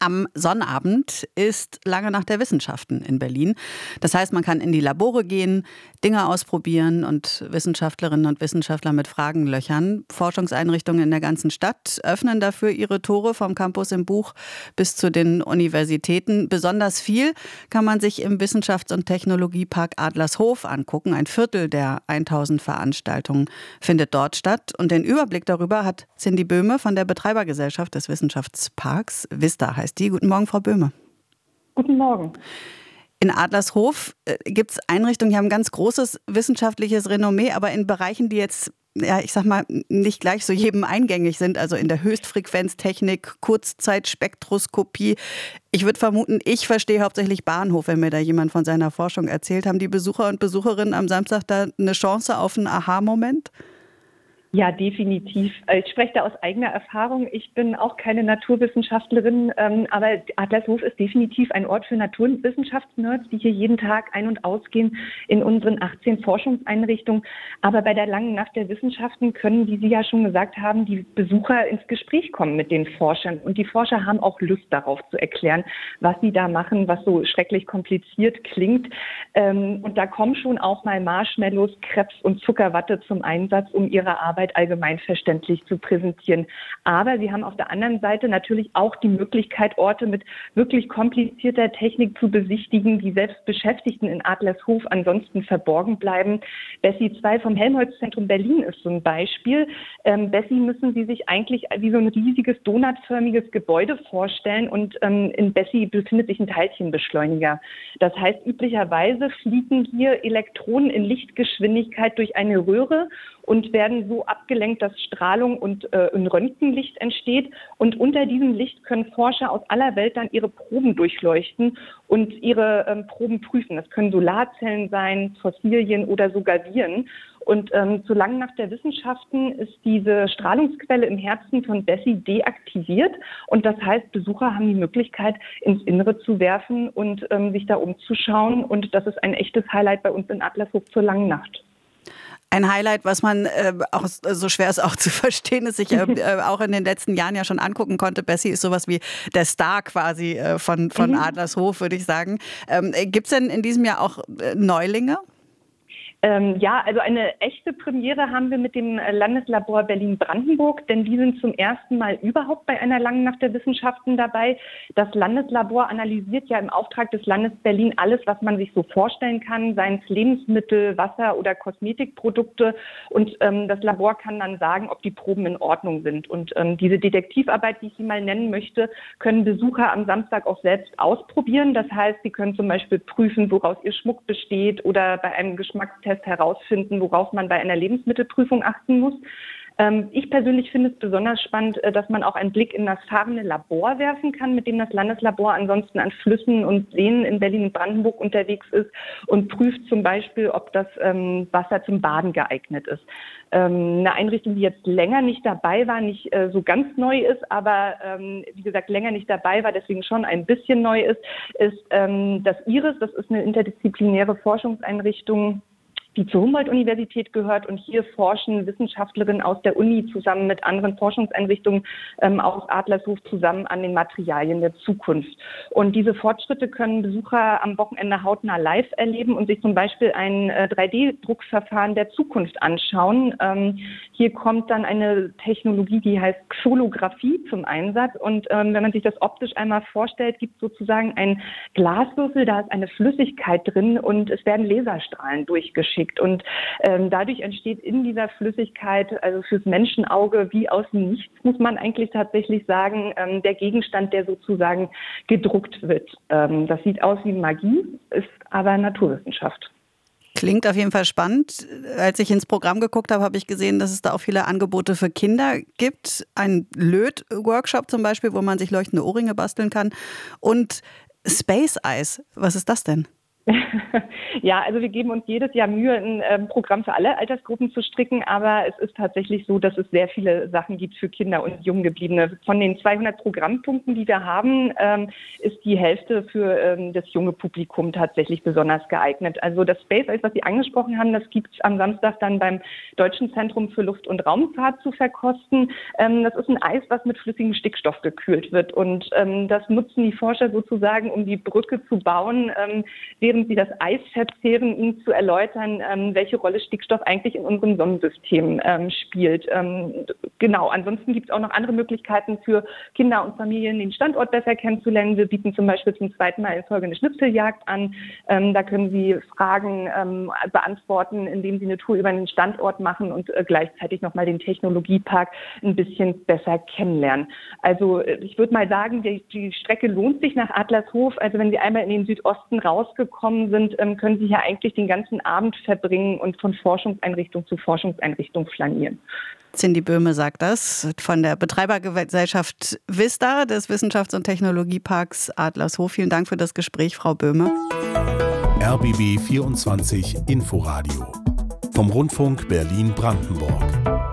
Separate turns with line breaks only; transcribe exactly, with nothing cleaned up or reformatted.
Am Sonnabend ist lange Nacht der Wissenschaften in Berlin. Das heißt, man kann in die Labore gehen, Dinge ausprobieren und Wissenschaftlerinnen und Wissenschaftler mit Fragen löchern. Forschungseinrichtungen in der ganzen Stadt öffnen dafür ihre Tore vom Campus im Buch bis zu den Universitäten. Besonders viel kann man sich im Wissenschafts- und Technologiepark Adlershof angucken. Ein Viertel der tausend Veranstaltungen findet dort statt. Und den Überblick darüber hat Cindy Böhme von der Betreibergesellschaft des Wissenschaftsparks. Vista heißt die. Guten Morgen, Frau Böhme.
Guten Morgen.
In Adlershof äh, gibt es Einrichtungen, die haben ein ganz großes wissenschaftliches Renommee, aber in Bereichen, die jetzt, ja, ich sag mal, nicht gleich so jedem eingängig sind, also in der Höchstfrequenztechnik, Kurzzeitspektroskopie. Ich würde vermuten, ich verstehe hauptsächlich Bahnhof, wenn mir da jemand von seiner Forschung erzählt. Haben die Besucher und Besucherinnen am Samstag da eine Chance auf einen Aha-Moment?
Ja, definitiv. Ich spreche da aus eigener Erfahrung. Ich bin auch keine Naturwissenschaftlerin, ähm, aber Adlershof ist definitiv ein Ort für Naturwissenschaftsnerds, die hier jeden Tag ein- und ausgehen in unseren achtzehn Forschungseinrichtungen. Aber bei der langen Nacht der Wissenschaften können, wie Sie ja schon gesagt haben, die Besucher ins Gespräch kommen mit den Forschern. Und die Forscher haben auch Lust darauf zu erklären, was sie da machen, was so schrecklich kompliziert klingt. Ähm, und da kommen schon auch mal Marshmallows, Krebs und Zuckerwatte zum Einsatz, um ihre Arbeit allgemein verständlich zu präsentieren. Aber sie haben auf der anderen Seite natürlich auch die Möglichkeit, Orte mit wirklich komplizierter Technik zu besichtigen, die selbst Beschäftigten in Adlershof ansonsten verborgen bleiben. Bessie zwei vom Helmholtz-Zentrum Berlin ist so ein Beispiel. Ähm, Bessie müssen Sie sich eigentlich wie so ein riesiges donutförmiges Gebäude vorstellen und ähm, in Bessie befindet sich ein Teilchenbeschleuniger. Das heißt, üblicherweise fliegen hier Elektronen in Lichtgeschwindigkeit durch eine Röhre und werden so abgelenkt, dass Strahlung und äh, ein Röntgenlicht entsteht. Und unter diesem Licht können Forscher aus aller Welt dann ihre Proben durchleuchten und ihre ähm, Proben prüfen. Das können Solarzellen sein, Fossilien oder sogar Viren. Und ähm, zur langen Nacht der Wissenschaften ist diese Strahlungsquelle im Herzen von Bessie deaktiviert. Und das heißt, Besucher haben die Möglichkeit, ins Innere zu werfen und ähm, sich da umzuschauen. Und das ist ein echtes Highlight bei uns in Adlershof zur langen Nacht.
Ein Highlight, was man, äh, auch so schwer es auch zu verstehen ist, sich äh, auch in den letzten Jahren ja schon angucken konnte. Bessie ist sowas wie der Star quasi äh, von, von mhm. Adlershof, würde ich sagen. Ähm, Gibt es denn in diesem Jahr auch äh, Neulinge?
Ähm, ja, also eine echte Premiere haben wir mit dem Landeslabor Berlin-Brandenburg, denn die sind zum ersten Mal überhaupt bei einer langen Nacht der Wissenschaften dabei. Das Landeslabor analysiert ja im Auftrag des Landes Berlin alles, was man sich so vorstellen kann, seien es Lebensmittel, Wasser oder Kosmetikprodukte. Und ähm, das Labor kann dann sagen, ob die Proben in Ordnung sind. Und ähm, diese Detektivarbeit, die ich Sie mal nennen möchte, können Besucher am Samstag auch selbst ausprobieren. Das heißt, sie können zum Beispiel prüfen, woraus ihr Schmuck besteht oder bei einem Geschmackstest herausfinden, worauf man bei einer Lebensmittelprüfung achten muss. Ähm, ich persönlich finde es besonders spannend, äh, dass man auch einen Blick in das fahrende Labor werfen kann, mit dem das Landeslabor ansonsten an Flüssen und Seen in Berlin und Brandenburg unterwegs ist und prüft zum Beispiel, ob das ähm, Wasser zum Baden geeignet ist. Ähm, eine Einrichtung, die jetzt länger nicht dabei war, nicht äh, so ganz neu ist, aber ähm, wie gesagt länger nicht dabei war, deswegen schon ein bisschen neu ist, ist ähm, das IRIS. Das ist eine interdisziplinäre Forschungseinrichtung, die zur Humboldt-Universität gehört. Und hier forschen Wissenschaftlerinnen aus der Uni zusammen mit anderen Forschungseinrichtungen ähm, aus Adlershof zusammen an den Materialien der Zukunft. Und diese Fortschritte können Besucher am Wochenende hautnah live erleben und sich zum Beispiel ein äh, drei D-Druckverfahren der Zukunft anschauen. Ähm, hier kommt dann eine Technologie, die heißt Xolographie zum Einsatz. Und ähm, wenn man sich das optisch einmal vorstellt, gibt es sozusagen einen Glaswürfel, da ist eine Flüssigkeit drin und es werden Laserstrahlen durchgeschickt. Und ähm, dadurch entsteht in dieser Flüssigkeit, also fürs Menschenauge wie aus dem Nichts, muss man eigentlich tatsächlich sagen, ähm, der Gegenstand, der sozusagen gedruckt wird. Ähm, das sieht aus wie Magie, ist aber Naturwissenschaft.
Klingt auf jeden Fall spannend. Als ich ins Programm geguckt habe, habe ich gesehen, dass es da auch viele Angebote für Kinder gibt. Ein Löt-Workshop zum Beispiel, wo man sich leuchtende Ohrringe basteln kann. Und Space Ice, was ist das denn?
Ja, also wir geben uns jedes Jahr Mühe, ein ähm, Programm für alle Altersgruppen zu stricken, aber es ist tatsächlich so, dass es sehr viele Sachen gibt für Kinder und Junggebliebene. Von den zweihundert Programmpunkten, die wir haben, ähm, ist die Hälfte für ähm, das junge Publikum tatsächlich besonders geeignet. Also das Space Eis, was Sie angesprochen haben, das gibt es am Samstag dann beim Deutschen Zentrum für Luft- und Raumfahrt zu verkosten. Ähm, das ist ein Eis, was mit flüssigem Stickstoff gekühlt wird, und ähm, das nutzen die Forscher sozusagen, um die Brücke zu bauen, ähm, während sie das Eis verzehren, ihnen zu erläutern, ähm, welche Rolle Stickstoff eigentlich in unserem Sonnensystem ähm, spielt. Ähm, genau, ansonsten gibt es auch noch andere Möglichkeiten für Kinder und Familien, den Standort besser kennenzulernen. Wir bieten zum Beispiel zum zweiten Mal in Folge eine Schnipseljagd an. Ähm, da können Sie Fragen ähm, beantworten, indem Sie eine Tour über den Standort machen und äh, gleichzeitig nochmal den Technologiepark ein bisschen besser kennenlernen. Also ich würde mal sagen, die, die Strecke lohnt sich nach Adlershof. Also wenn Sie einmal in den Südosten rausgekommen sind, können Sie hier eigentlich den ganzen Abend verbringen und von Forschungseinrichtung zu Forschungseinrichtung flanieren.
Cindy Böhme sagt das von der Betreibergesellschaft Vista des Wissenschafts- und Technologieparks Adlershof. Vielen Dank für das Gespräch, Frau Böhme.
R B B vierundzwanzig Inforadio vom Rundfunk Berlin-Brandenburg.